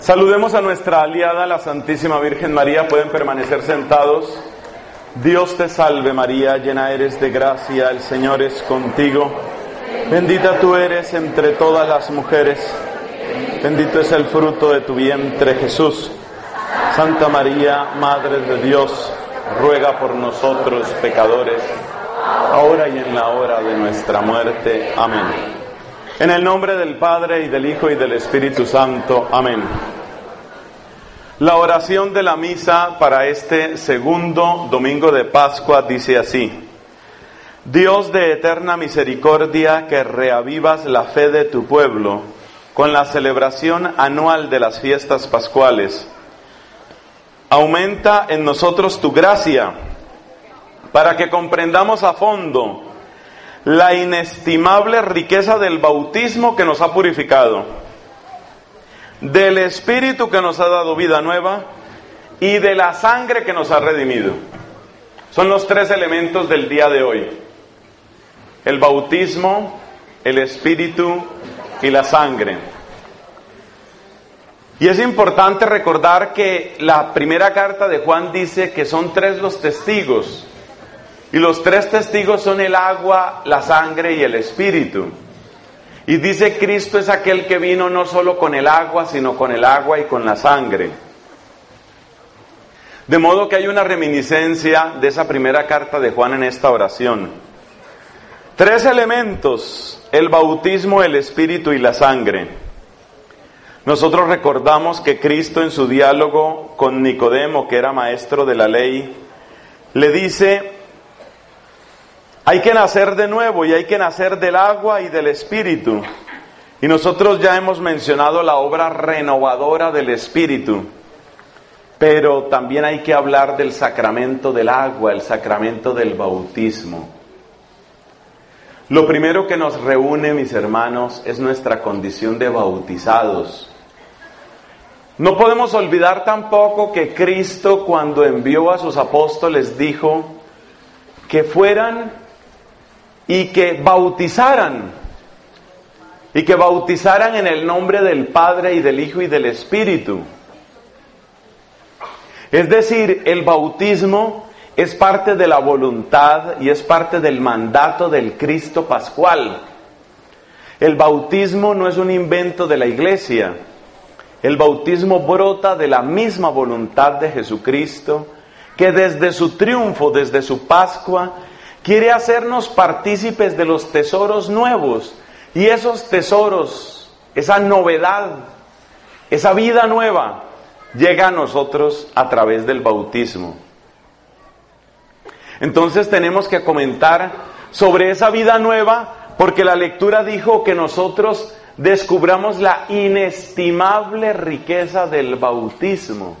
Saludemos a nuestra aliada, la Santísima Virgen María. Pueden permanecer sentados. Dios te salve María, llena eres de gracia, el Señor es contigo. Bendita tú eres entre todas las mujeres. Bendito es el fruto de tu vientre, Jesús. Santa María, Madre de Dios, ruega por nosotros pecadores, ahora y en la hora de nuestra muerte. Amén. En el nombre del Padre, y del Hijo, y del Espíritu Santo. Amén. La oración de la misa para este segundo domingo de Pascua dice así: Dios de eterna misericordia, que reavivas la fe de tu pueblo con la celebración anual de las fiestas pascuales, aumenta en nosotros tu gracia, para que comprendamos a fondo la inestimable riqueza del bautismo que nos ha purificado, del Espíritu que nos ha dado vida nueva y de la sangre que nos ha redimido. Son los tres elementos del día de hoy: el bautismo, el Espíritu y la sangre. Y es importante recordar que la primera carta de Juan dice que son tres los testigos. Y los tres testigos son el agua, la sangre y el Espíritu. Y dice: Cristo es aquel que vino no solo con el agua, sino con el agua y con la sangre. De modo que hay una reminiscencia de esa primera carta de Juan en esta oración. Tres elementos: el bautismo, el Espíritu y la sangre. Nosotros recordamos que Cristo, en su diálogo con Nicodemo, que era maestro de la ley, le dice: hay que nacer de nuevo, y hay que nacer del agua y del Espíritu. Y nosotros ya hemos mencionado la obra renovadora del Espíritu, pero también hay que hablar del sacramento del agua, el sacramento del bautismo. Lo primero que nos reúne, mis hermanos, es nuestra condición de bautizados. No podemos olvidar tampoco que Cristo, cuando envió a sus apóstoles, dijo que fueran y que bautizaran en el nombre del Padre y del Hijo y del Espíritu. Es decir, el bautismo es parte de la voluntad y es parte del mandato del Cristo pascual. El bautismo no es un invento de la Iglesia. El bautismo brota de la misma voluntad de Jesucristo, que desde su triunfo, desde su Pascua, quiere hacernos partícipes de los tesoros nuevos. Y esos tesoros, esa novedad, esa vida nueva, llega a nosotros a través del bautismo. Entonces tenemos que comentar sobre esa vida nueva, porque la lectura dijo que nosotros descubramos la inestimable riqueza del bautismo.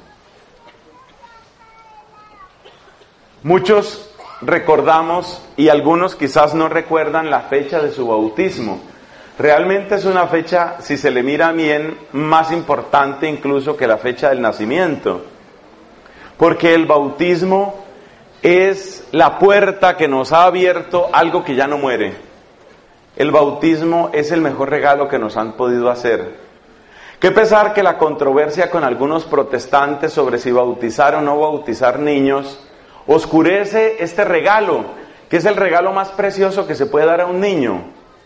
Muchos recordamos, y algunos quizás no recuerdan, la fecha de su bautismo. Realmente es una fecha, si se le mira bien, más importante incluso que la fecha del nacimiento, porque el bautismo es la puerta que nos ha abierto algo que ya no muere. El bautismo es el mejor regalo que nos han podido hacer. Qué pesar que la controversia con algunos protestantes sobre si bautizar o no bautizar niños oscurece este regalo, que es el regalo más precioso que se puede dar a un niño.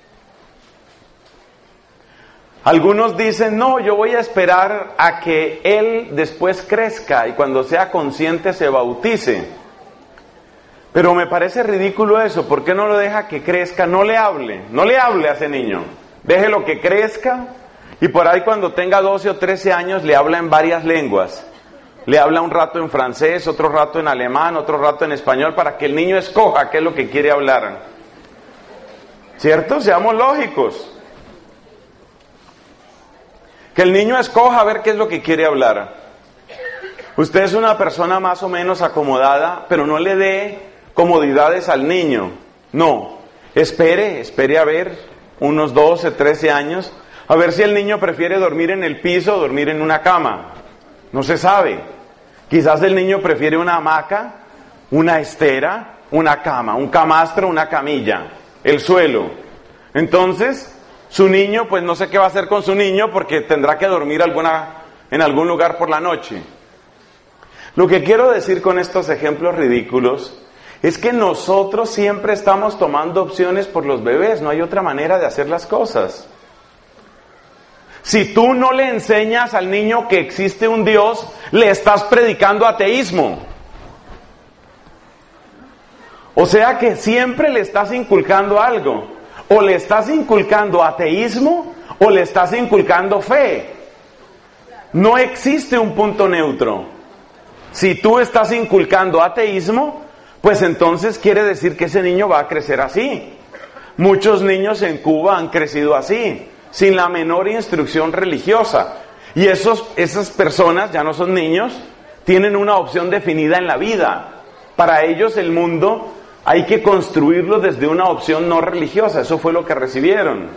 Algunos dicen: no, yo voy a esperar a que él después crezca y cuando sea consciente se bautice. Pero me parece ridículo eso. ¿Por qué no lo deja que crezca? No le hable a ese niño. Déjelo que crezca, y por ahí cuando tenga 12 o 13 años le habla en varias lenguas. Le habla un rato en francés, otro rato en alemán, otro rato en español, para que el niño escoja qué es lo que quiere hablar. ¿Cierto? Seamos lógicos. Que el niño escoja a ver qué es lo que quiere hablar. Usted es una persona más o menos acomodada, pero no le dé comodidades al niño. No, espere a ver unos 12, 13 años, a ver si el niño prefiere dormir en el piso o dormir en una cama. No se sabe. Quizás el niño prefiere una hamaca, una estera, una cama, un camastro, una camilla, el suelo. Entonces, su niño, pues no sé qué va a hacer con su niño, porque tendrá que dormir alguna en algún lugar por la noche. Lo que quiero decir con estos ejemplos ridículos es que nosotros siempre estamos tomando opciones por los bebés, no hay otra manera de hacer las cosas. Si tú no le enseñas al niño que existe un Dios, le estás predicando ateísmo. O sea que siempre le estás inculcando algo. O le estás inculcando ateísmo o le estás inculcando fe. No existe un punto neutro. Si tú estás inculcando ateísmo, pues entonces quiere decir que ese niño va a crecer así. Muchos niños en Cuba han crecido así, sin la menor instrucción religiosa. Y esas personas, ya no son niños, tienen una opción definida en la vida. Para ellos el mundo hay que construirlo desde una opción no religiosa. Eso fue lo que recibieron.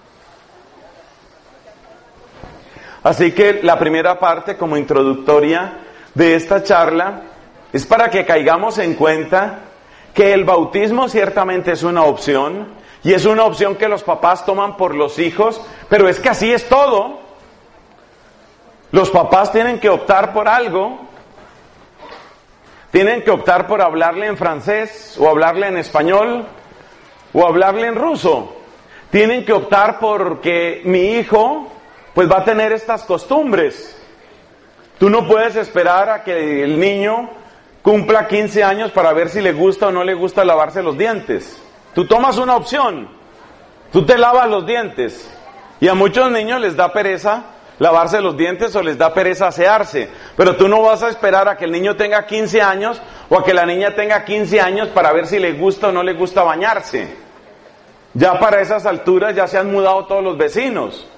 Así que la primera parte, como introductoria de esta charla, es para que caigamos en cuenta que el bautismo ciertamente es una opción, y es una opción que los papás toman por los hijos, pero es que así es todo. Los papás tienen que optar por algo. Tienen que optar por hablarle en francés, o hablarle en español, o hablarle en ruso. Tienen que optar porque mi hijo, pues va a tener estas costumbres. Tú no puedes esperar a que el niño cumpla 15 años para ver si le gusta o no le gusta lavarse los dientes. Tú tomas una opción. Tú te lavas los dientes. Y a muchos niños les da pereza lavarse los dientes o les da pereza asearse. Pero tú no vas a esperar a que el niño tenga 15 años o a que la niña tenga 15 años para ver si le gusta o no le gusta bañarse. Ya para esas alturas ya se han mudado todos los vecinos.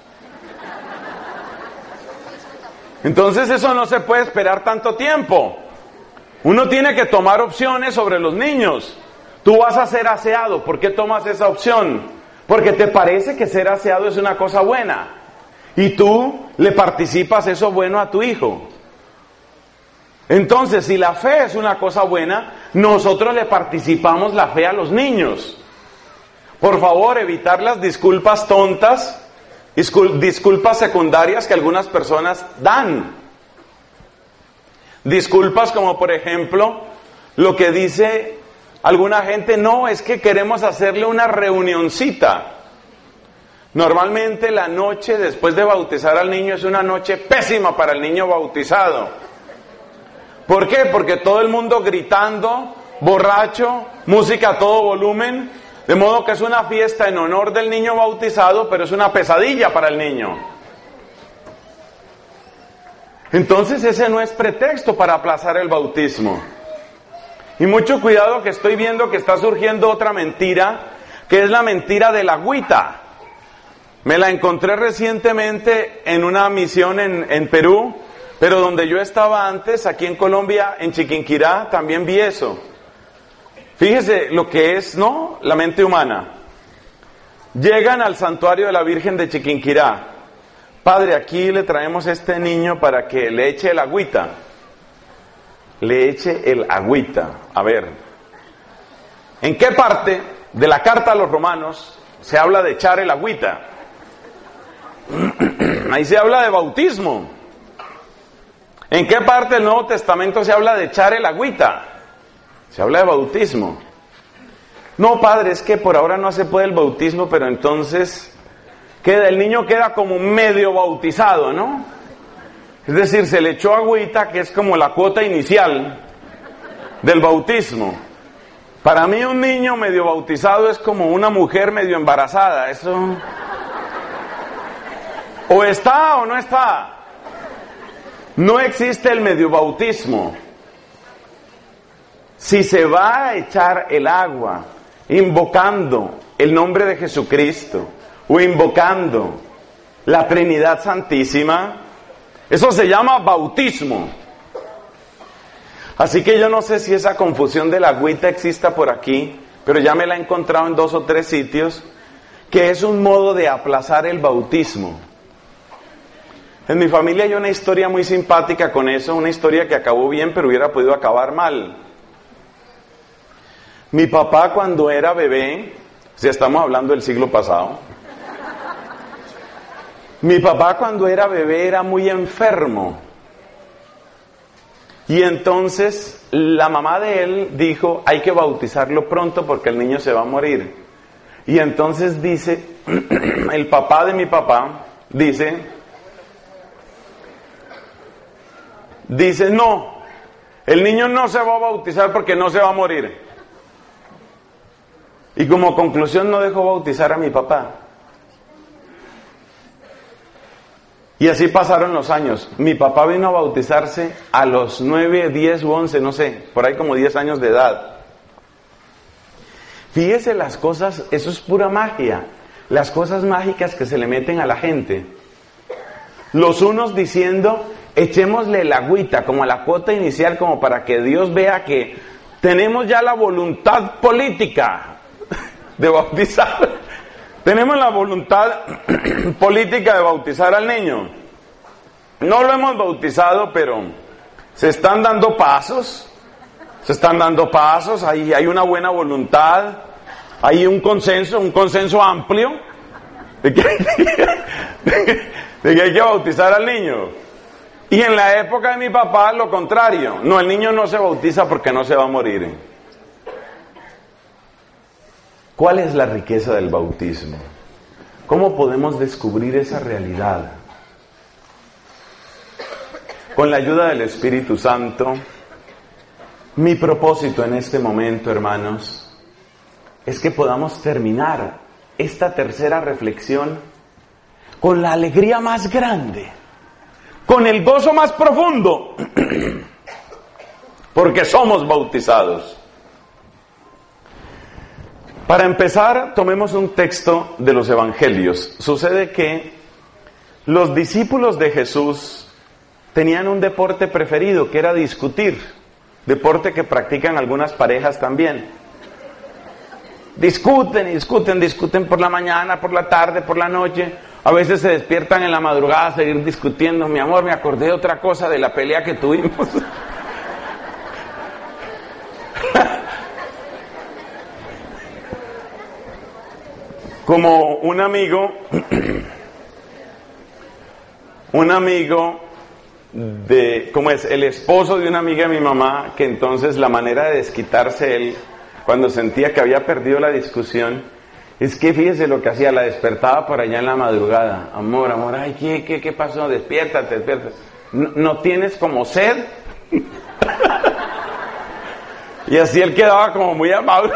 Entonces eso no se puede esperar tanto tiempo. Uno tiene que tomar opciones sobre los niños. Tú vas a ser aseado. ¿Por qué tomas esa opción? Porque te parece que ser aseado es una cosa buena. Y tú le participas eso bueno a tu hijo. Entonces, si la fe es una cosa buena, nosotros le participamos la fe a los niños. Por favor, evitar las disculpas tontas, disculpas secundarias que algunas personas dan. Disculpas como, por ejemplo, lo que dice alguna gente: no, es que queremos hacerle una reunioncita. Normalmente la noche después de bautizar al niño es una noche pésima para el niño bautizado. ¿Por qué? Porque todo el mundo gritando, borracho, música a todo volumen, de modo que es una fiesta en honor del niño bautizado, pero es una pesadilla para el niño. Entonces ese no es pretexto para aplazar el bautismo. Y mucho cuidado, que estoy viendo que está surgiendo otra mentira, que es la mentira de la agüita. Me la encontré recientemente en una misión en Perú, pero donde yo estaba antes, aquí en Colombia, en Chiquinquirá, también vi eso. Fíjese lo que es, ¿no?, la mente humana. Llegan al santuario de la Virgen de Chiquinquirá. Padre, aquí le traemos a este niño para que le eche el agüita. Le eche el agüita. A ver, ¿en qué parte de la carta a los romanos se habla de echar el agüita? Ahí se habla de bautismo. ¿En qué parte del Nuevo Testamento se habla de echar el agüita? Se habla de bautismo. No, padre, es que por ahora no se puede el bautismo, pero entonces el niño queda como medio bautizado, ¿no? Es decir, se le echó agüita, que es como la cuota inicial del bautismo. Para mí un niño medio bautizado es como una mujer medio embarazada. Eso o está o no está. No existe el medio bautismo. Si se va a echar el agua invocando el nombre de Jesucristo o invocando la Trinidad Santísima, eso se llama bautismo. Así que yo no sé si esa confusión de la agüita exista por aquí, pero ya me la he encontrado en 2 o 3 sitios, que es un modo de aplazar el bautismo. En mi familia hay una historia muy simpática con eso, una historia que acabó bien, pero hubiera podido acabar mal. Mi papá, cuando era bebé, si estamos hablando del siglo pasado, Mi papá cuando era bebé era muy enfermo. Y entonces la mamá de él dijo, hay que bautizarlo pronto porque el niño se va a morir. Y entonces dice, el papá de mi papá dice, no, el niño no se va a bautizar porque no se va a morir. Y como conclusión no dejó bautizar a mi papá. Y así pasaron los años. Mi papá vino a bautizarse a los 9, 10 u 11, no sé, por ahí como 10 años de edad. Fíjese las cosas, eso es pura magia. Las cosas mágicas que se le meten a la gente. Los unos diciendo, echémosle el agüita como a la cuota inicial, como para que Dios vea que tenemos ya la voluntad política de bautizar. Tenemos la voluntad política de bautizar al niño. No lo hemos bautizado, pero se están dando pasos. Hay una buena voluntad, hay un consenso amplio de que hay que bautizar al niño. Y en la época de mi papá, lo contrario. No, el niño no se bautiza porque no se va a morir. ¿Cuál es la riqueza del bautismo? ¿Cómo podemos descubrir esa realidad? Con la ayuda del Espíritu Santo, mi propósito en este momento, hermanos, es que podamos terminar esta tercera reflexión con la alegría más grande, con el gozo más profundo, porque somos bautizados. Para empezar, tomemos un texto de los Evangelios. Sucede que los discípulos de Jesús tenían un deporte preferido, que era discutir, deporte que practican algunas parejas también. Discuten por la mañana, por la tarde, por la noche. A veces se despiertan en la madrugada a seguir discutiendo. Mi amor, me acordé de otra cosa de la pelea que tuvimos. Como un amigo como es el esposo de una amiga de mi mamá, que entonces la manera de desquitarse él, cuando sentía que había perdido la discusión, es que fíjese lo que hacía, la despertaba por allá en la madrugada. Amor, ay, ¿qué pasó? Despiértate. ¿No tienes como sed? Y así él quedaba como muy amable.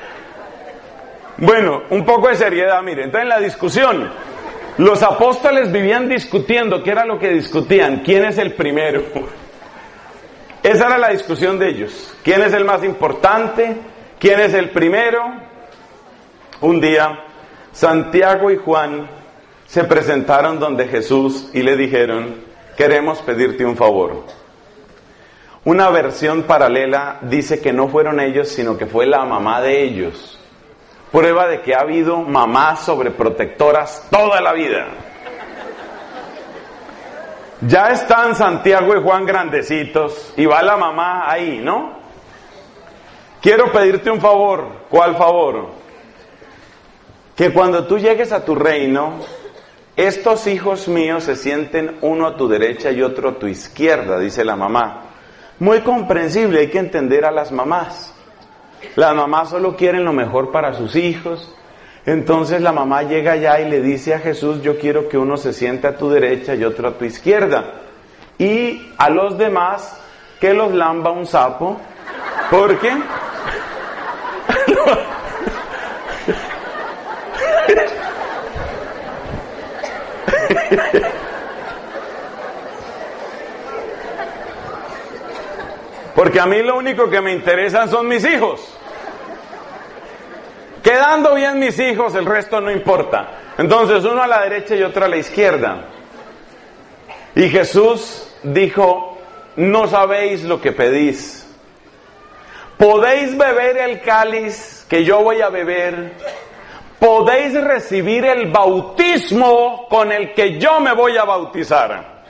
Bueno, un poco de seriedad, mire. Entonces en la discusión, los apóstoles vivían discutiendo. ¿Qué era lo que discutían? ¿Quién es el primero? Esa era la discusión de ellos. ¿Quién es el más importante? ¿Quién es el primero? Un día, Santiago y Juan se presentaron donde Jesús y le dijeron, queremos pedirte un favor. Una versión paralela dice que no fueron ellos, sino que fue la mamá de ellos. Prueba de que ha habido mamás sobreprotectoras toda la vida. Ya están Santiago y Juan grandecitos y va la mamá ahí, ¿no? Quiero pedirte un favor. ¿Cuál favor? Que cuando tú llegues a tu reino, estos hijos míos se sienten uno a tu derecha y otro a tu izquierda, dice la mamá. Muy comprensible, hay que entender a las mamás. Las mamás solo quieren lo mejor para sus hijos. Entonces la mamá llega allá y le dice a Jesús, yo quiero que uno se siente a tu derecha y otro a tu izquierda. Y a los demás, que los lamba un sapo. ¿Por qué? Porque a mí lo único que me interesan son mis hijos. Quedando bien mis hijos, el resto no importa. Entonces uno a la derecha y otro a la izquierda. Y Jesús dijo, no sabéis lo que pedís. ¿Podéis beber el cáliz que yo voy a beber? ¿Podéis recibir el bautismo con el que yo me voy a bautizar?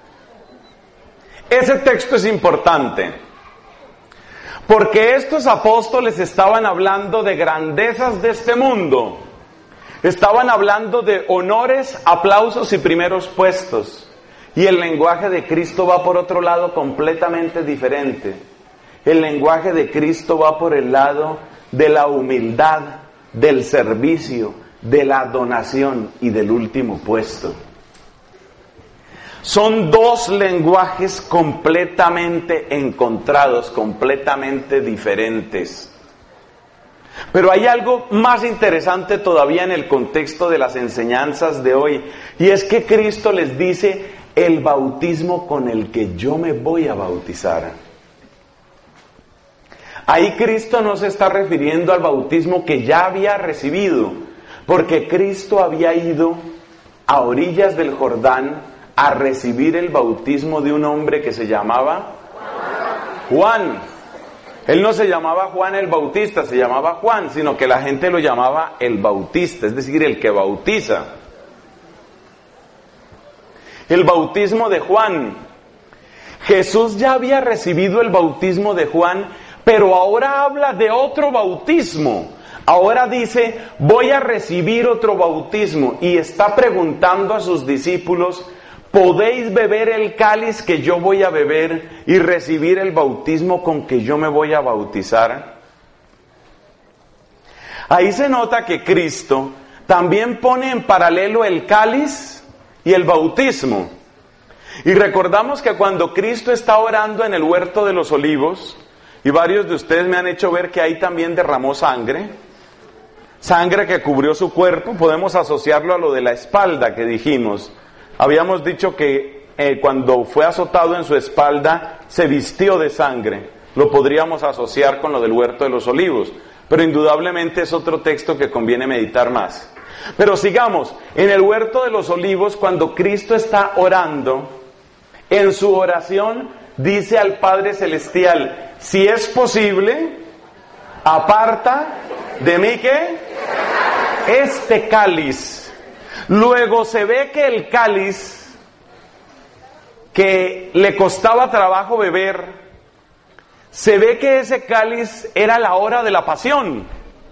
Ese texto es importante, porque estos apóstoles estaban hablando de grandezas de este mundo. Estaban hablando de honores, aplausos y primeros puestos. Y el lenguaje de Cristo va por otro lado completamente diferente. El lenguaje de Cristo va por el lado de la humildad, del servicio, de la donación y del último puesto. Son dos lenguajes completamente encontrados, completamente diferentes. Pero hay algo más interesante todavía en el contexto de las enseñanzas de hoy, y es que Cristo les dice: el bautismo con el que yo me voy a bautizar. Ahí Cristo no se está refiriendo al bautismo que ya había recibido, porque Cristo había ido a orillas del Jordán a recibir el bautismo de un hombre que se llamaba Juan. Él no se llamaba Juan el Bautista, se llamaba Juan, sino que la gente lo llamaba el Bautista, es decir, el que bautiza. El bautismo de Juan. Jesús ya había recibido el bautismo de Juan, pero ahora habla de otro bautismo. Ahora dice: voy a recibir otro bautismo, y está preguntando a sus discípulos: ¿podéis beber el cáliz que yo voy a beber y recibir el bautismo con que yo me voy a bautizar? Ahí se nota que Cristo también pone en paralelo el cáliz y el bautismo. Y recordamos que cuando Cristo está orando en el huerto de los olivos, y varios de ustedes me han hecho ver que ahí también derramó sangre que cubrió su cuerpo, podemos asociarlo a lo de la espalda que dijimos. Habíamos dicho que cuando fue azotado en su espalda se vistió de sangre. Lo podríamos asociar con lo del huerto de los olivos, pero indudablemente es otro texto que conviene meditar más. Pero sigamos, en el huerto de los olivos, cuando Cristo está orando, en su oración dice al Padre Celestial: si es posible, aparta de mí ¿qué? Este cáliz. Luego se ve que el cáliz que le costaba trabajo beber, se ve que ese cáliz era la hora de la pasión.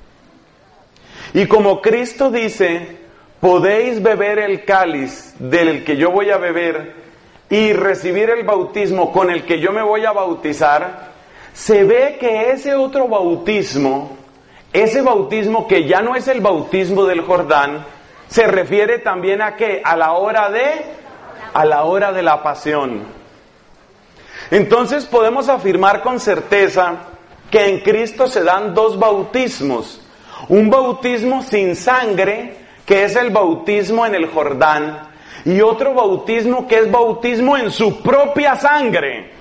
Y como Cristo dice: podéis beber el cáliz del que yo voy a beber y recibir el bautismo con el que yo me voy a bautizar, se ve que ese otro bautismo, ese bautismo que ya no es el bautismo del Jordán, se refiere también a ¿qué? A la hora de la pasión. Entonces podemos afirmar con certeza que en Cristo se dan dos bautismos. Un bautismo sin sangre, que es el bautismo en el Jordán, y otro bautismo que es bautismo en su propia sangre.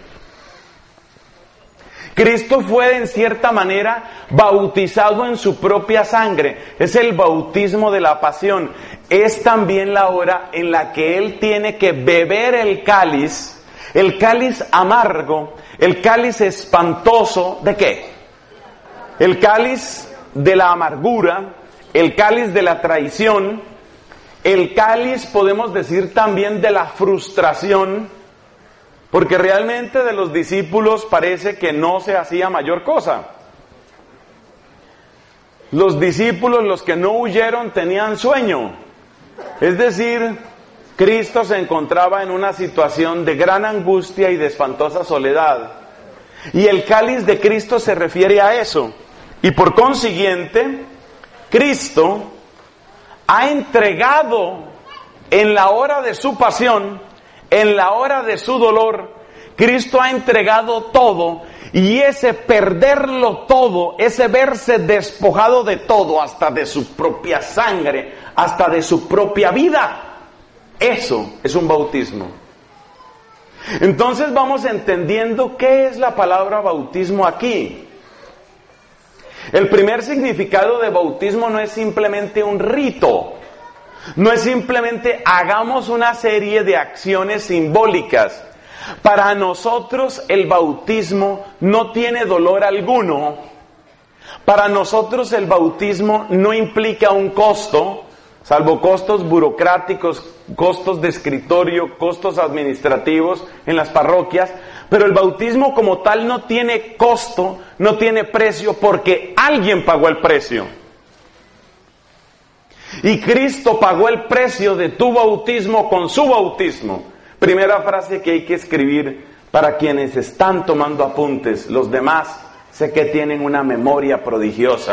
Cristo fue en cierta manera bautizado en su propia sangre. Es el bautismo de la pasión. Es también la hora en la que Él tiene que beber el cáliz amargo, el cáliz espantoso, ¿de qué? El cáliz de la amargura, el cáliz de la traición, el cáliz, podemos decir también, de la frustración, porque realmente de los discípulos parece que no se hacía mayor cosa. Los discípulos, los que no huyeron, tenían sueño. Es decir, Cristo se encontraba en una situación de gran angustia y de espantosa soledad. Y el cáliz de Cristo se refiere a eso. Y por consiguiente, Cristo ha entregado en la hora de su pasión, en la hora de su dolor, Cristo ha entregado todo, y ese perderlo todo, ese verse despojado de todo, hasta de su propia sangre, hasta de su propia vida, eso es un bautismo. Entonces vamos entendiendo qué es la palabra bautismo aquí. El primer significado de bautismo no es simplemente un rito, no es simplemente hagamos una serie de acciones simbólicas. Para nosotros el bautismo no tiene dolor alguno. Para nosotros el bautismo no implica un costo, salvo costos burocráticos, costos de escritorio, costos administrativos en las parroquias. Pero el bautismo como tal no tiene costo, no tiene precio, porque alguien pagó el precio. Y Cristo pagó el precio de tu bautismo con su bautismo. Primera frase que hay que escribir para quienes están tomando apuntes. Los demás sé que tienen una memoria prodigiosa.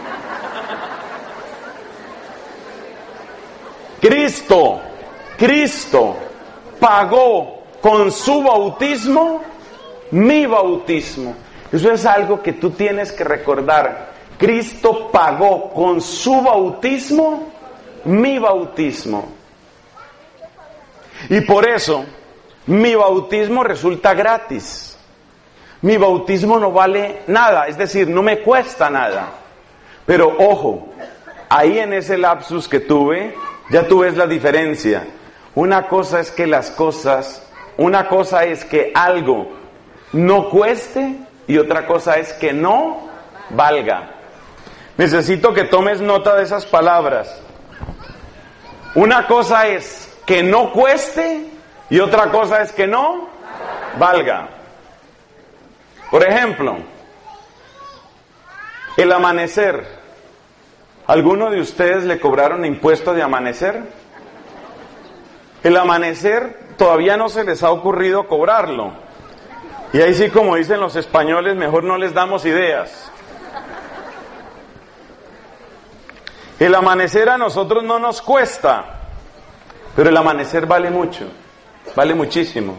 Cristo pagó con su bautismo mi bautismo. Eso es algo que tú tienes que recordar. Cristo pagó con su bautismo mi bautismo. Y por eso mi bautismo resulta gratis. Mi bautismo no vale nada, es decir, no me cuesta nada. Pero ojo, ahí en ese lapsus que tuve, ya tú ves la diferencia. Una cosa es que algo no cueste y otra cosa es que no valga. Necesito que tomes nota de esas palabras. Una cosa es que no cueste y otra cosa es que no valga. Por ejemplo, el amanecer. ¿Alguno de ustedes le cobraron impuesto de amanecer? El amanecer todavía no se les ha ocurrido cobrarlo. Y ahí sí, como dicen los españoles, mejor no les damos ideas. El amanecer a nosotros no nos cuesta, pero el amanecer vale mucho, vale muchísimo.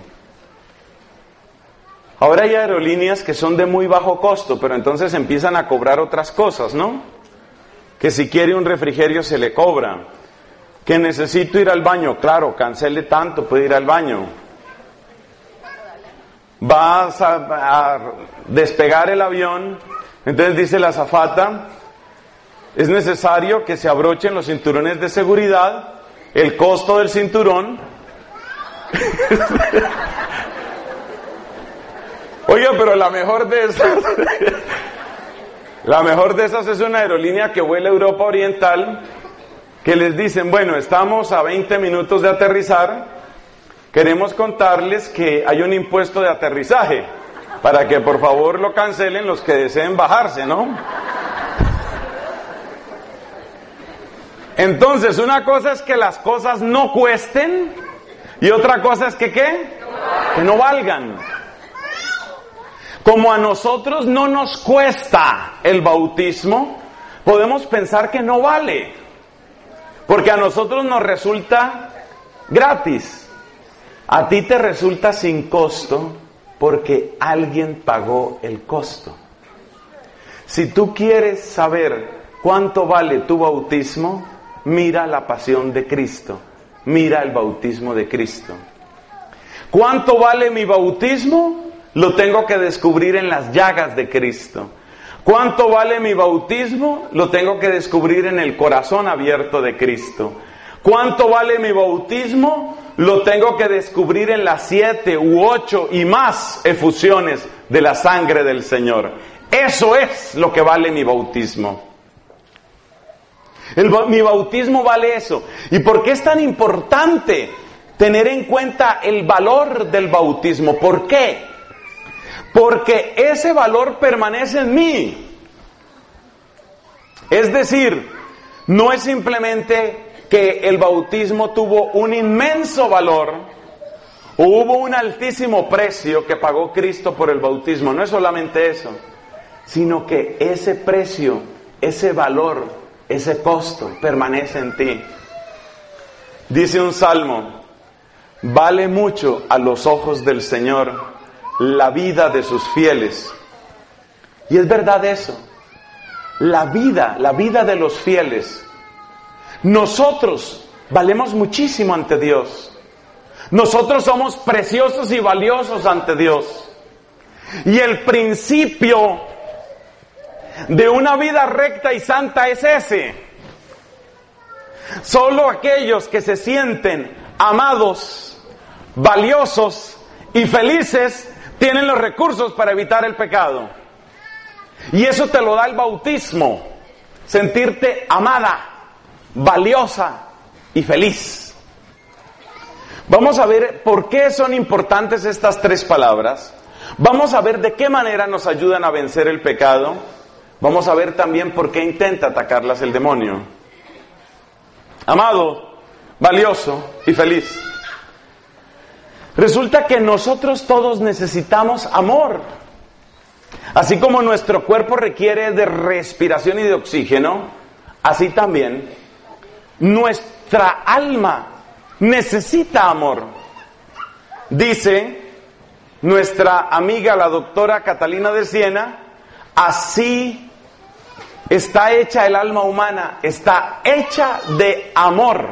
Ahora hay aerolíneas que son de muy bajo costo, pero entonces empiezan a cobrar otras cosas, ¿no? Que si quiere un refrigerio se le cobra. Que necesito ir al baño, claro, cancele tanto, puede ir al baño. Vas a despegar el avión, entonces dice la azafata, es necesario que se abrochen los cinturones de seguridad, el costo del cinturón. Oiga, pero la mejor de esas es una aerolínea que vuela a Europa Oriental, que les dicen, bueno, estamos a 20 minutos de aterrizar, queremos contarles que hay un impuesto de aterrizaje, para que por favor lo cancelen los que deseen bajarse, ¿no? Entonces, una cosa es que las cosas no cuesten y otra cosa es que ¿qué? Que no valgan. Como a nosotros no nos cuesta el bautismo, podemos pensar que no vale, porque a nosotros nos resulta gratis. A ti te resulta sin costo porque alguien pagó el costo. Si tú quieres saber cuánto vale tu bautismo, mira la pasión de Cristo, mira el bautismo de Cristo. ¿Cuánto vale mi bautismo? Lo tengo que descubrir en las llagas de Cristo. ¿Cuánto vale mi bautismo? Lo tengo que descubrir en el corazón abierto de Cristo. ¿Cuánto vale mi bautismo? Lo tengo que descubrir en las 7 u 8 y más efusiones de la sangre del Señor. Eso es lo que vale mi bautismo. Mi bautismo vale eso. ¿Y por qué es tan importante tener en cuenta el valor del bautismo? ¿Por qué? Porque ese valor permanece en mí. Es decir, no es simplemente que el bautismo tuvo un inmenso valor, o hubo un altísimo precio que pagó Cristo por el bautismo. No es solamente eso, sino que ese precio, ese valor, ese costo permanece en ti. Dice un salmo: vale mucho a los ojos del Señor la vida de sus fieles. Y es verdad eso. La vida de los fieles. Nosotros valemos muchísimo ante Dios. Nosotros somos preciosos y valiosos ante Dios. Y el principio de una vida recta y santa es ese. Solo aquellos que se sienten amados, valiosos y felices tienen los recursos para evitar el pecado. Y eso te lo da el bautismo. Sentirte amada, valiosa y feliz. Vamos a ver por qué son importantes estas tres palabras. Vamos a ver de qué manera nos ayudan a vencer el pecado. Vamos a ver también por qué intenta atacarlas el demonio. amado, valioso y feliz. Resulta que nosotros todos necesitamos amor. Así como nuestro cuerpo requiere de respiración y de oxígeno, así también nuestra alma necesita amor. Dice nuestra amiga la doctora Catalina de Siena, así está hecha el alma humana, está hecha de amor.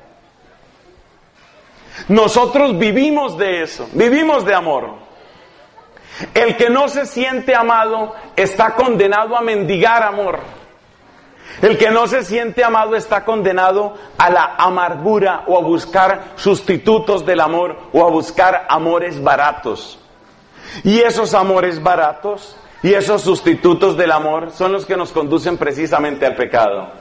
Nosotros vivimos de eso, vivimos de amor. El que no se siente amado está condenado a mendigar amor. El que no se siente amado está condenado a la amargura o a buscar sustitutos del amor o a buscar amores baratos. Y esos amores baratos y esos sustitutos del amor son los que nos conducen precisamente al pecado.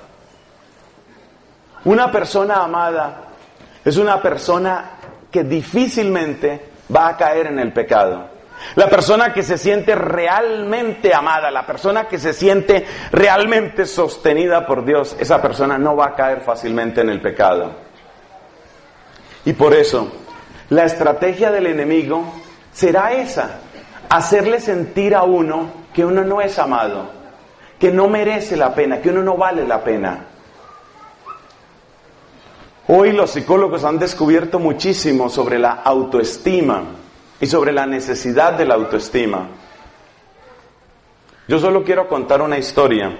Una persona amada es una persona que difícilmente va a caer en el pecado. La persona que se siente realmente amada, la persona que se siente realmente sostenida por Dios, esa persona no va a caer fácilmente en el pecado. Y por eso, la estrategia del enemigo será esa, hacerle sentir a uno que uno no es amado, que no merece la pena, que uno no vale la pena. Hoy los psicólogos han descubierto muchísimo sobre la autoestima y sobre la necesidad de la autoestima. Yo solo quiero contar una historia.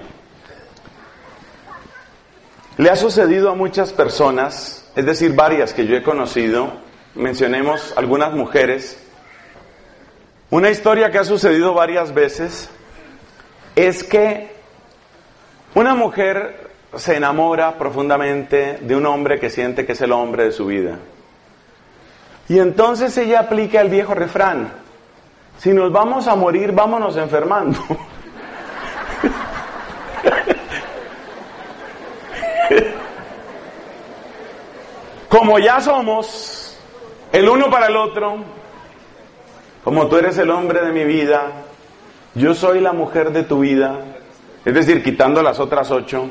Le ha sucedido a muchas personas, es decir, varias que yo he conocido, mencionemos algunas mujeres. Una historia que ha sucedido varias veces es que una mujer se enamora profundamente de un hombre que siente que es el hombre de su vida. Y entonces ella aplica el viejo refrán: si nos vamos a morir, vámonos enfermando. Como ya somos el uno para el otro, como tú eres el hombre de mi vida, yo soy la mujer de tu vida, es decir, quitando las otras 8.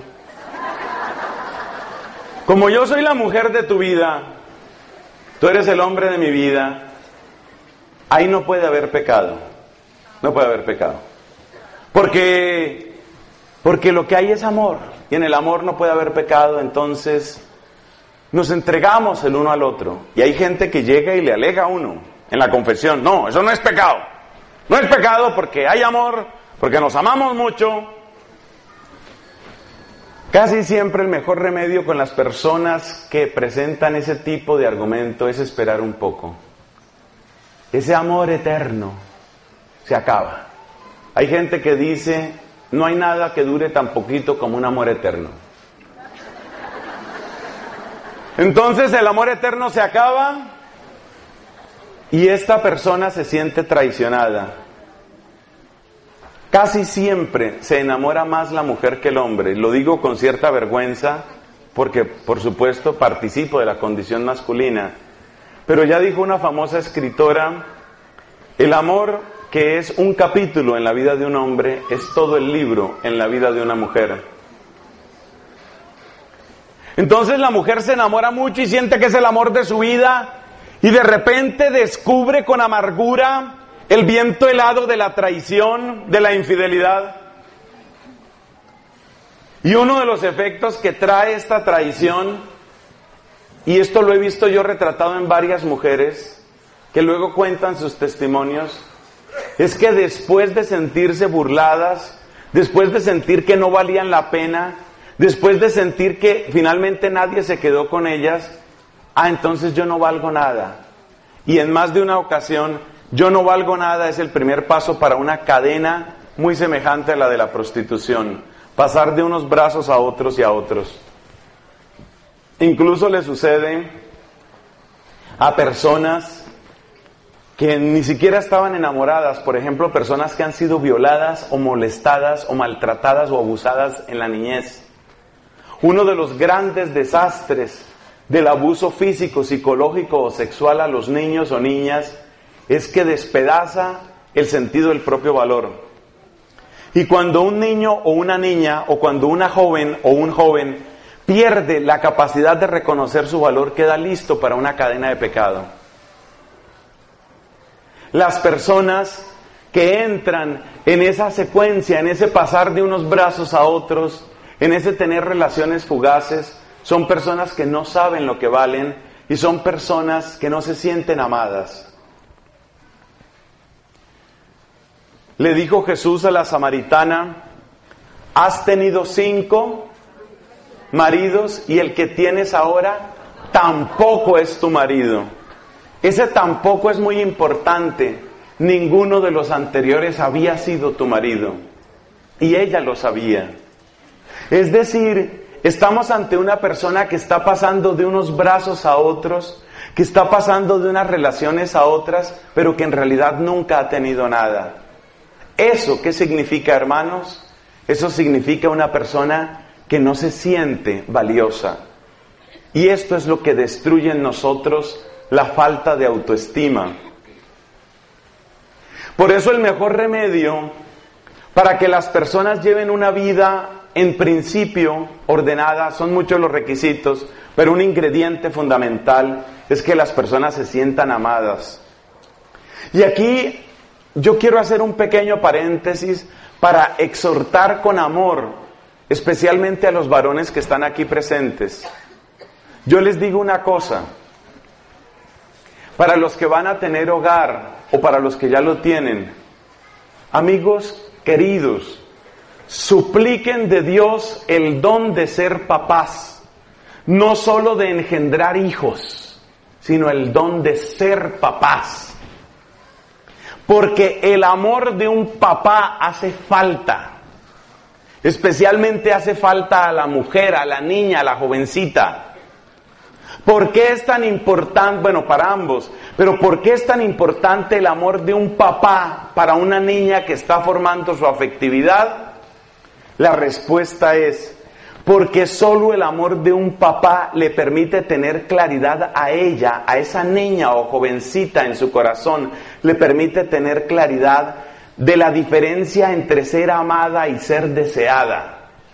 Como yo soy la mujer de tu vida, tú eres el hombre de mi vida, ahí no puede haber pecado. No puede haber pecado. Porque lo que hay es amor. Y en el amor no puede haber pecado. Entonces nos entregamos el uno al otro. Y hay gente que llega y le alega a uno en la confesión: no, eso no es pecado. No es pecado porque hay amor, porque nos amamos mucho. Casi siempre el mejor remedio con las personas que presentan ese tipo de argumento es esperar un poco. Ese amor eterno se acaba. Hay gente que dice: no hay nada que dure tan poquito como un amor eterno. Entonces el amor eterno se acaba y esta persona se siente traicionada. Casi siempre se enamora más la mujer que el hombre. Lo digo con cierta vergüenza porque, por supuesto, participo de la condición masculina. Pero ya dijo una famosa escritora: el amor, que es un capítulo en la vida de un hombre, es todo el libro en la vida de una mujer. Entonces la mujer se enamora mucho y siente que es el amor de su vida, y de repente descubre con amargura el viento helado de la traición, de la infidelidad. Y uno de los efectos que trae esta traición, y esto lo he visto yo retratado en varias mujeres que luego cuentan sus testimonios, es que después de sentirse burladas, después de sentir que no valían la pena, después de sentir que finalmente nadie se quedó con ellas, entonces yo no valgo nada. Y en más de una ocasión, yo no valgo nada es el primer paso para una cadena muy semejante a la de la prostitución. Pasar de unos brazos a otros y a otros. Incluso le sucede a personas que ni siquiera estaban enamoradas. Por ejemplo, personas que han sido violadas o molestadas o maltratadas o abusadas en la niñez. Uno de los grandes desastres del abuso físico, psicológico o sexual a los niños o niñas es que despedaza el sentido del propio valor. Y cuando un niño o una niña, o cuando una joven o un joven pierde la capacidad de reconocer su valor, queda listo para una cadena de pecado. Las personas que entran en esa secuencia, en ese pasar de unos brazos a otros, en ese tener relaciones fugaces, son personas que no saben lo que valen y son personas que no se sienten amadas. Le dijo Jesús a la samaritana: has tenido 5 maridos y el que tienes ahora tampoco es tu marido. Ese tampoco es muy importante. Ninguno de los anteriores había sido tu marido y ella lo sabía. Es decir, estamos ante una persona que está pasando de unos brazos a otros, que está pasando de unas relaciones a otras, pero que en realidad nunca ha tenido nada. ¿Eso qué significa, hermanos? Eso significa una persona que no se siente valiosa. Y esto es lo que destruye en nosotros la falta de autoestima. Por eso el mejor remedio para que las personas lleven una vida en principio ordenada, son muchos los requisitos, pero un ingrediente fundamental es que las personas se sientan amadas. Y aquí yo quiero hacer un pequeño paréntesis para exhortar con amor, especialmente a los varones que están aquí presentes. Yo les digo una cosa: para los que van a tener hogar o para los que ya lo tienen, amigos queridos, supliquen de Dios el don de ser papás, no solo de engendrar hijos, sino el don de ser papás. Porque el amor de un papá hace falta, especialmente hace falta a la mujer, a la niña, a la jovencita. ¿Por qué es tan importante? Bueno, para ambos, pero ¿por qué es tan importante el amor de un papá para una niña que está formando su afectividad? La respuesta es: porque solo el amor de un papá le permite tener claridad a ella, a esa niña o jovencita en su corazón, le permite tener claridad de la diferencia entre ser amada y ser deseada.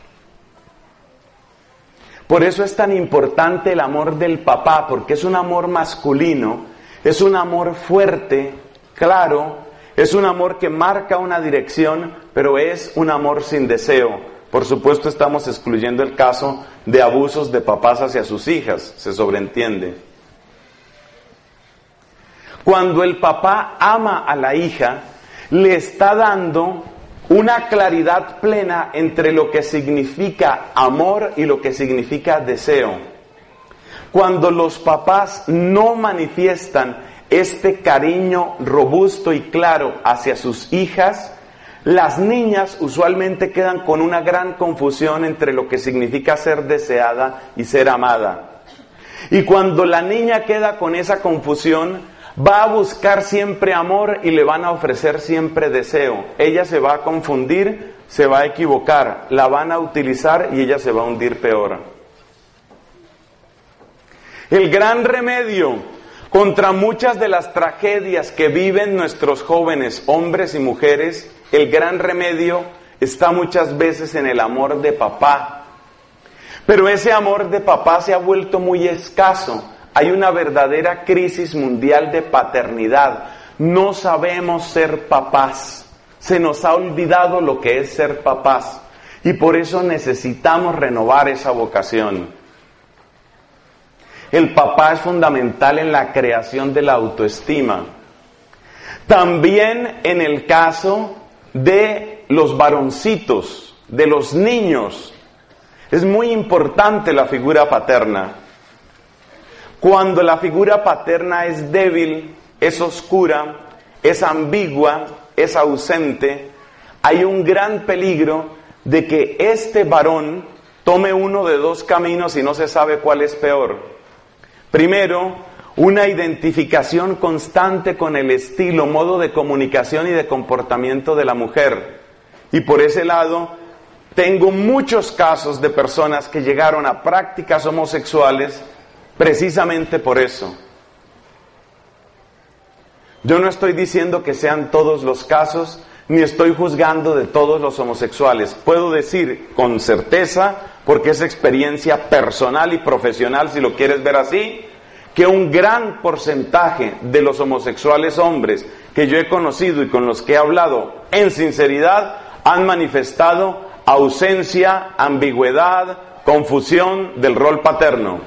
Por eso es tan importante el amor del papá, porque es un amor masculino, es un amor fuerte, claro, es un amor que marca una dirección, pero es un amor sin deseo. Por supuesto, estamos excluyendo el caso de abusos de papás hacia sus hijas, se sobreentiende. Cuando el papá ama a la hija, le está dando una claridad plena entre lo que significa amor y lo que significa deseo. Cuando los papás no manifiestan este cariño robusto y claro hacia sus hijas, las niñas usualmente quedan con una gran confusión entre lo que significa ser deseada y ser amada. Y cuando la niña queda con esa confusión, va a buscar siempre amor y le van a ofrecer siempre deseo. Ella se va a confundir, se va a equivocar, la van a utilizar y ella se va a hundir peor. El gran remedio contra muchas de las tragedias que viven nuestros jóvenes, hombres y mujeres, el gran remedio está muchas veces en el amor de papá. Pero ese amor de papá se ha vuelto muy escaso. Hay una verdadera crisis mundial de paternidad. No sabemos ser papás. Se nos ha olvidado lo que es ser papás. Y por eso necesitamos renovar esa vocación. El papá es fundamental en la creación de la autoestima. También en el caso de los varoncitos, de los niños, es muy importante la figura paterna. Cuando la figura paterna es débil, es oscura, es ambigua, es ausente, hay un gran peligro de que este varón tome uno de dos caminos y no se sabe cuál es peor. Primero, una identificación constante con el estilo, modo de comunicación y de comportamiento de la mujer. Y por ese lado, tengo muchos casos de personas que llegaron a prácticas homosexuales precisamente por eso. Yo no estoy diciendo que sean todos los casos, ni estoy juzgando de todos los homosexuales. Puedo decir con certeza, porque es experiencia personal y profesional, si lo quieres ver así, que un gran porcentaje de los homosexuales hombres que yo he conocido y con los que he hablado en sinceridad han manifestado ausencia, ambigüedad, confusión del rol paterno.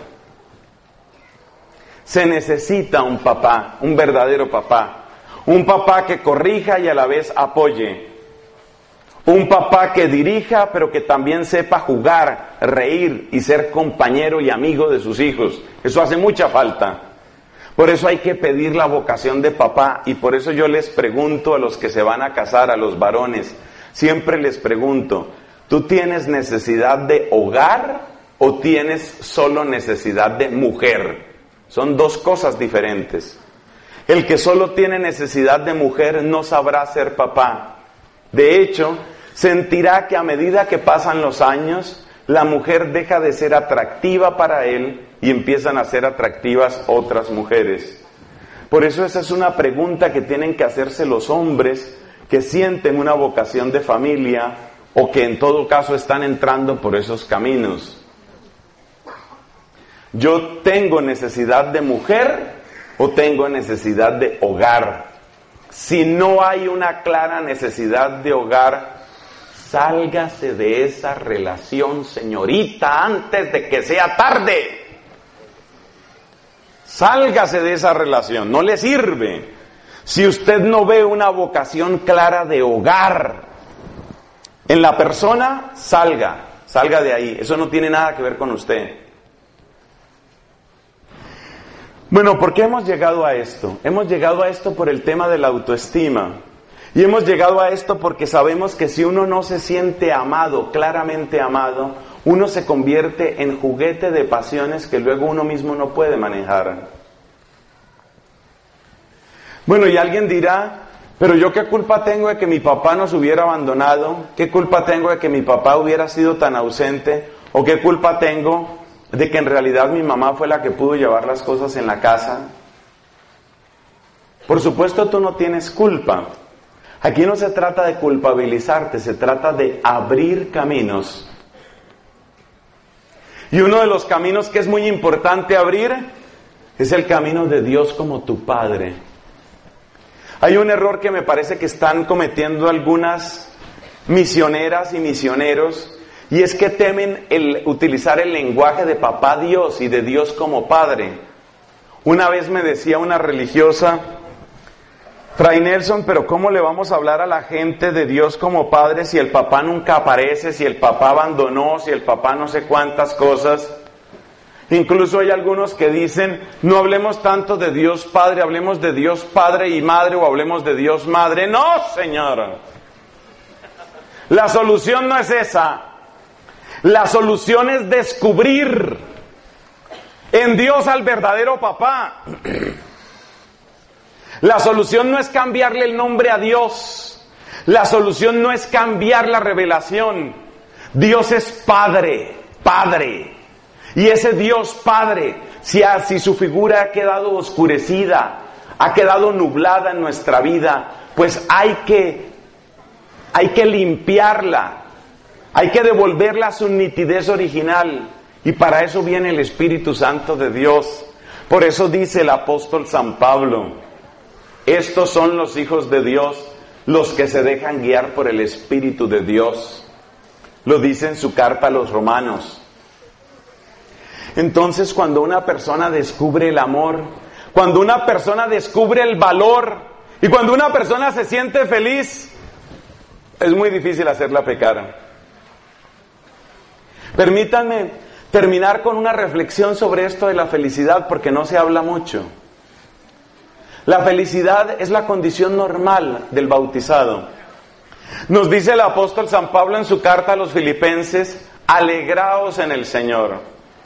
Se necesita un papá, un verdadero papá, un papá que corrija y a la vez apoye, un papá que dirija pero que también sepa jugar, reír y ser compañero y amigo de sus hijos. Eso hace mucha falta. Por eso hay que pedir la vocación de papá, y por eso yo les pregunto a los que se van a casar, a los varones, siempre les pregunto, ¿tú tienes necesidad de hogar o tienes solo necesidad de mujer? Son dos cosas diferentes. El que solo tiene necesidad de mujer no sabrá ser papá. De hecho, sentirá que a medida que pasan los años, la mujer deja de ser atractiva para él y empiezan a ser atractivas otras mujeres. Por eso esa es una pregunta que tienen que hacerse los hombres que sienten una vocación de familia o que en todo caso están entrando por esos caminos. ¿Yo tengo necesidad de mujer o tengo necesidad de hogar? Si no hay una clara necesidad de hogar, sálgase de esa relación, señorita, antes de que sea tarde. Sálgase de esa relación, no le sirve. Si usted no ve una vocación clara de hogar en la persona, salga de ahí. Eso no tiene nada que ver con usted. Bueno, ¿por qué hemos llegado a esto? Hemos llegado a esto por el tema de la autoestima. Y hemos llegado a esto porque sabemos que si uno no se siente amado, claramente amado, uno se convierte en juguete de pasiones que luego uno mismo no puede manejar. Bueno, y alguien dirá, pero yo qué culpa tengo de que mi papá nos hubiera abandonado, qué culpa tengo de que mi papá hubiera sido tan ausente, o qué culpa tengo de que en realidad mi mamá fue la que pudo llevar las cosas en la casa. Por supuesto tú no tienes culpa. Aquí no se trata de culpabilizarte, se trata de abrir caminos. Y uno de los caminos que es muy importante abrir es el camino de Dios como tu Padre. Hay un error que me parece que están cometiendo algunas misioneras y misioneros, y es que temen el utilizar el lenguaje de papá Dios y de Dios como Padre. Una vez me decía una religiosa, Fray Nelson, pero ¿cómo le vamos a hablar a la gente de Dios como Padre si el papá nunca aparece, si el papá abandonó, si el papá no sé cuántas cosas? Incluso hay algunos que dicen, no hablemos tanto de Dios Padre, hablemos de Dios Padre y Madre, o hablemos de Dios Madre. ¡No, señor! La solución no es esa. La solución es descubrir en Dios al verdadero papá. La solución no es cambiarle el nombre a Dios. La solución no es cambiar la revelación. Dios es Padre, Padre. Y ese Dios Padre, si su figura ha quedado oscurecida, ha quedado nublada en nuestra vida, pues hay que limpiarla. Hay que devolverla a su nitidez original. Y para eso viene el Espíritu Santo de Dios. Por eso dice el apóstol San Pablo, estos son los hijos de Dios, los que se dejan guiar por el Espíritu de Dios. Lo dice en su carta a los Romanos. Entonces, cuando una persona descubre el amor, cuando una persona descubre el valor, y cuando una persona se siente feliz, es muy difícil hacerla pecar. Permítanme terminar con una reflexión sobre esto de la felicidad, porque no se habla mucho. La felicidad es la condición normal del bautizado. Nos dice el apóstol San Pablo en su carta a los Filipenses, alegraos en el Señor.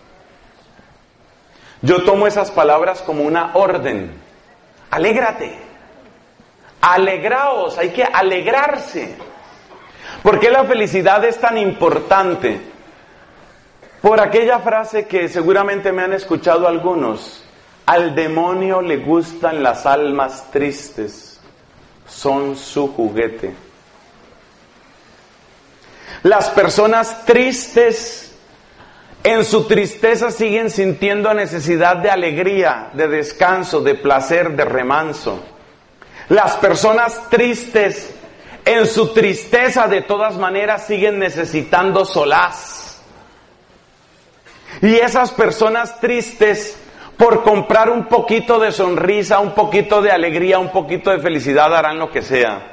Yo tomo esas palabras como una orden. Alégrate. Alegraos, hay que alegrarse. ¿Por qué la felicidad es tan importante? Por aquella frase que seguramente me han escuchado algunos. Al demonio le gustan las almas tristes. Son su juguete. Las personas tristes en su tristeza siguen sintiendo necesidad de alegría, de descanso, de placer, de remanso. Las personas tristes, en su tristeza de todas maneras siguen necesitando solaz. Y esas personas tristes, por comprar un poquito de sonrisa, un poquito de alegría, un poquito de felicidad, harán lo que sea.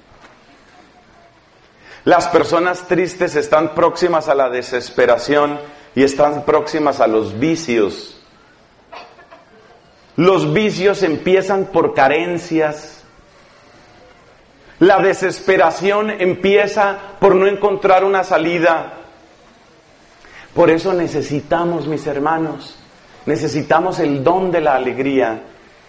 Las personas tristes están próximas a la desesperación y están próximas a los vicios. Los vicios empiezan por carencias. La desesperación empieza por no encontrar una salida. Por eso necesitamos, mis hermanos, necesitamos el don de la alegría.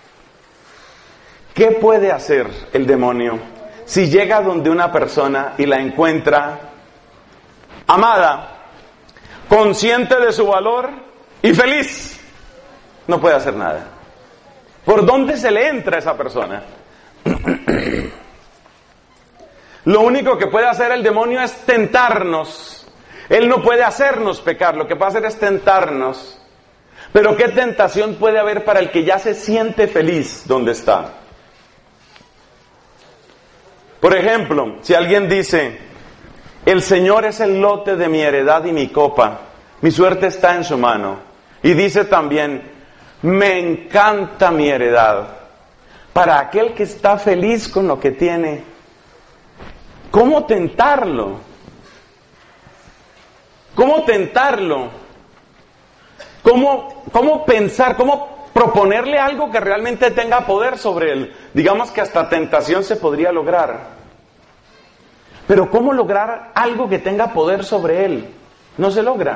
¿Qué puede hacer el demonio si llega donde una persona y la encuentra amada, consciente de su valor y feliz? No puede hacer nada. ¿Por dónde se le entra a esa persona? Lo único que puede hacer el demonio es tentarnos. Él no puede hacernos pecar, lo que puede hacer es tentarnos. Pero ¿qué tentación puede haber para el que ya se siente feliz donde está? Por ejemplo, si alguien dice, el Señor es el lote de mi heredad y mi copa, mi suerte está en su mano. Y dice también, me encanta mi heredad. Para aquel que está feliz con lo que tiene, ¿cómo tentarlo? ¿Cómo tentarlo? ¿Cómo pensar? ¿Cómo proponerle algo que realmente tenga poder sobre él? Digamos que hasta tentación se podría lograr. Pero ¿cómo lograr algo que tenga poder sobre él? No se logra.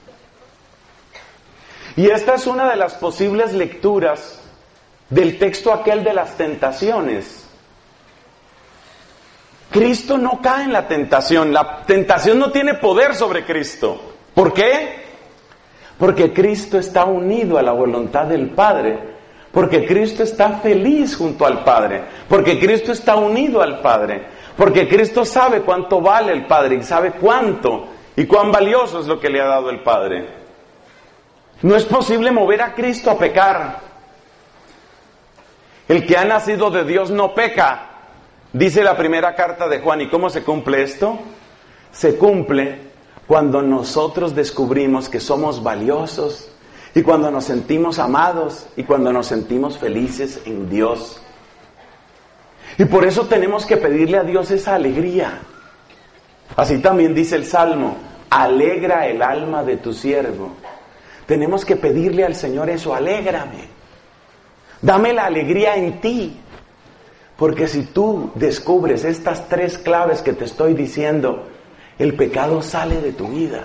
Y esta es una de las posibles lecturas del texto aquel de las tentaciones. Cristo no cae en la tentación no tiene poder sobre Cristo. ¿Por qué? Porque Cristo está unido a la voluntad del Padre, porque Cristo está feliz junto al Padre, porque Cristo está unido al Padre, porque Cristo sabe cuánto vale el Padre y sabe cuánto y cuán valioso es lo que le ha dado el Padre. No es posible mover a Cristo a pecar. El que ha nacido de Dios no peca, dice la primera carta de Juan. ¿Y cómo se cumple esto? Se cumple cuando nosotros descubrimos que somos valiosos y cuando nos sentimos amados y cuando nos sentimos felices en Dios. Y por eso tenemos que pedirle a Dios esa alegría. Así también dice el Salmo, alegra el alma de tu siervo. Tenemos que pedirle al Señor eso, alégrame. Dame la alegría en ti. Porque si tú descubres estas 3 claves que te estoy diciendo, el pecado sale de tu vida.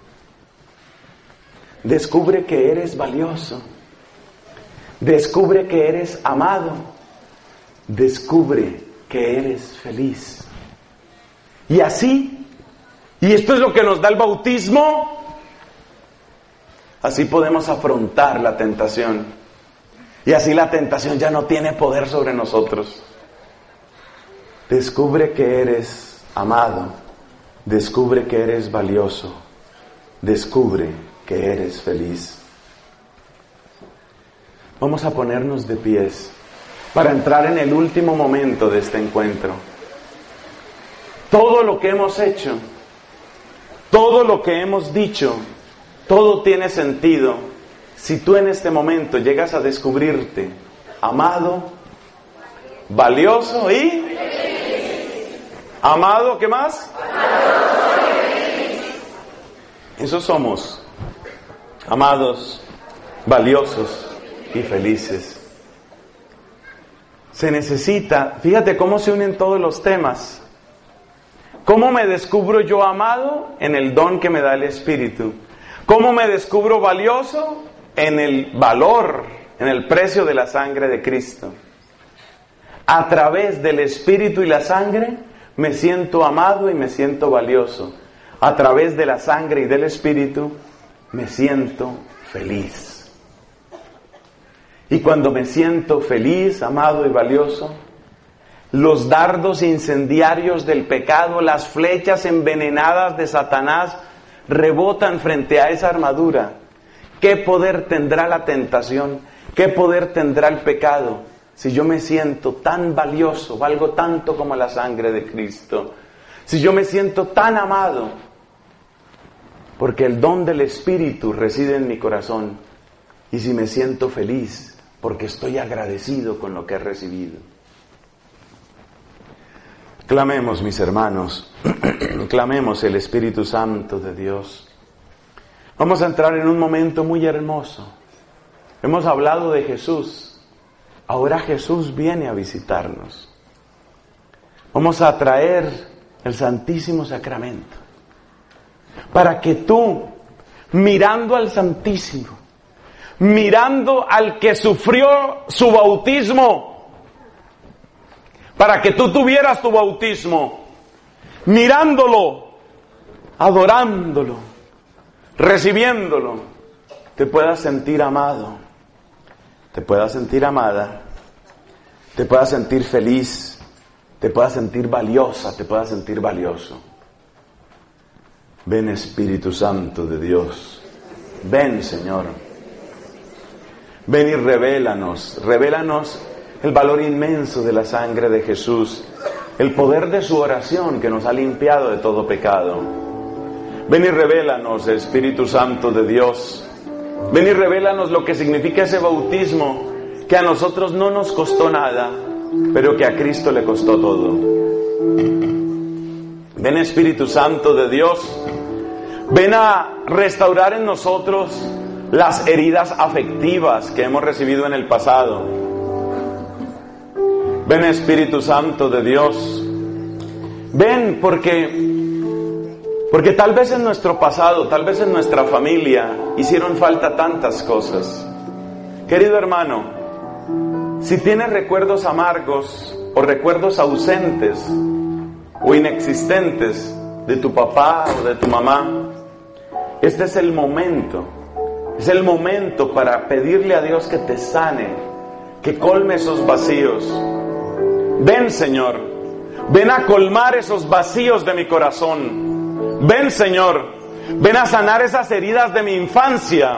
Descubre que eres valioso. Descubre que eres amado. Descubre que eres feliz. Y así, y esto es lo que nos da el bautismo, así podemos afrontar la tentación. Y así la tentación ya no tiene poder sobre nosotros. Descubre que eres amado. Descubre que eres valioso. Descubre que eres feliz. Vamos a ponernos de pies para entrar en el último momento de este encuentro. Todo lo que hemos hecho, todo lo que hemos dicho, todo tiene sentido si tú en este momento llegas a descubrirte amado, valioso y amado, ¿qué más? Eso somos, amados, valiosos y felices. Se necesita, fíjate cómo se unen todos los temas. ¿Cómo me descubro yo amado? En el don que me da el Espíritu. ¿Cómo me descubro valioso? En el valor, en el precio de la sangre de Cristo. A través del Espíritu y la sangre me siento amado y me siento valioso. A través de la sangre y del Espíritu me siento feliz. Y cuando me siento feliz, amado y valioso, los dardos incendiarios del pecado, las flechas envenenadas de Satanás, rebotan frente a esa armadura. ¿Qué poder tendrá la tentación? ¿Qué poder tendrá el pecado? Si yo me siento tan valioso, valgo tanto como la sangre de Cristo. Si yo me siento tan amado, porque el don del Espíritu reside en mi corazón. Y si me siento feliz, porque estoy agradecido con lo que he recibido. Clamemos, mis hermanos, clamemos el Espíritu Santo de Dios. Vamos a entrar en un momento muy hermoso. Hemos hablado de Jesús. Ahora Jesús viene a visitarnos. Vamos a traer el Santísimo Sacramento para que tú, mirando al Santísimo, mirando al que sufrió su bautismo, para que tú tuvieras tu bautismo, mirándolo, adorándolo, recibiéndolo, te puedas sentir amado, te puedas sentir amada, te puedas sentir feliz, te puedas sentir valiosa, te puedas sentir valioso. Ven, Espíritu Santo de Dios, ven, Señor, ven y revélanos el valor inmenso de la sangre de Jesús, el poder de su oración que nos ha limpiado de todo pecado. Ven y revélanos, Espíritu Santo de Dios, ven y revélanos lo que significa ese bautismo que a nosotros no nos costó nada, pero que a Cristo le costó todo. Ven, Espíritu Santo de Dios, ven a restaurar en nosotros las heridas afectivas que hemos recibido en el pasado. Ven, Espíritu Santo de Dios, ven porque tal vez en nuestro pasado, tal vez en nuestra familia hicieron falta tantas cosas. Querido hermano, si tienes recuerdos amargos o recuerdos ausentes o inexistentes de tu papá o de tu mamá, este es el momento para pedirle a Dios que te sane, que colme esos vacíos. Ven, Señor, ven a colmar esos vacíos de mi corazón. Ven, Señor, ven a sanar esas heridas de mi infancia.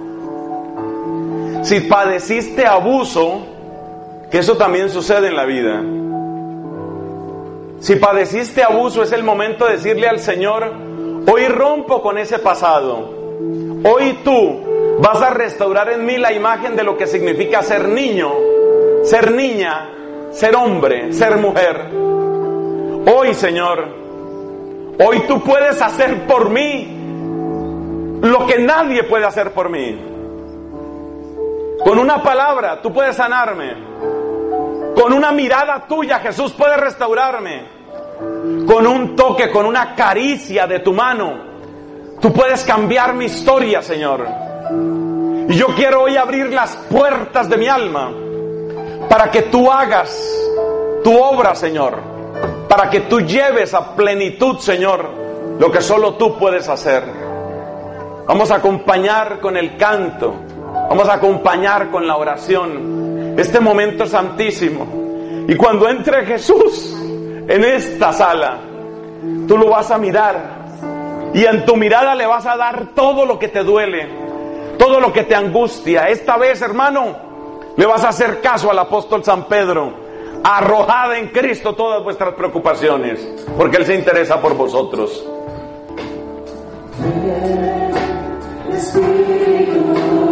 Si padeciste abuso, que eso también sucede en la vida. Si padeciste abuso, es el momento de decirle al Señor: hoy rompo con ese pasado. Hoy tú vas a restaurar en mí la imagen de lo que significa ser niño, ser niña, ser hombre, ser mujer. Hoy, Señor, hoy tú puedes hacer por mí lo que nadie puede hacer por mí. Con una palabra tú puedes sanarme. Con una mirada tuya, Jesús, puede restaurarme. Con un toque, con una caricia de tu mano, tú puedes cambiar mi historia, Señor. Y yo quiero hoy abrir las puertas de mi alma para que tú hagas tu obra, Señor. Para que tú lleves a plenitud, Señor, lo que solo tú puedes hacer. Vamos a acompañar con el canto. Vamos a acompañar con la oración este momento santísimo. Y cuando entre Jesús en esta sala, tú lo vas a mirar. Y en tu mirada le vas a dar todo lo que te duele, todo lo que te angustia. Esta vez, hermano, le vas a hacer caso al apóstol San Pedro: arrojad en Cristo todas vuestras preocupaciones, porque Él se interesa por vosotros. Espíritu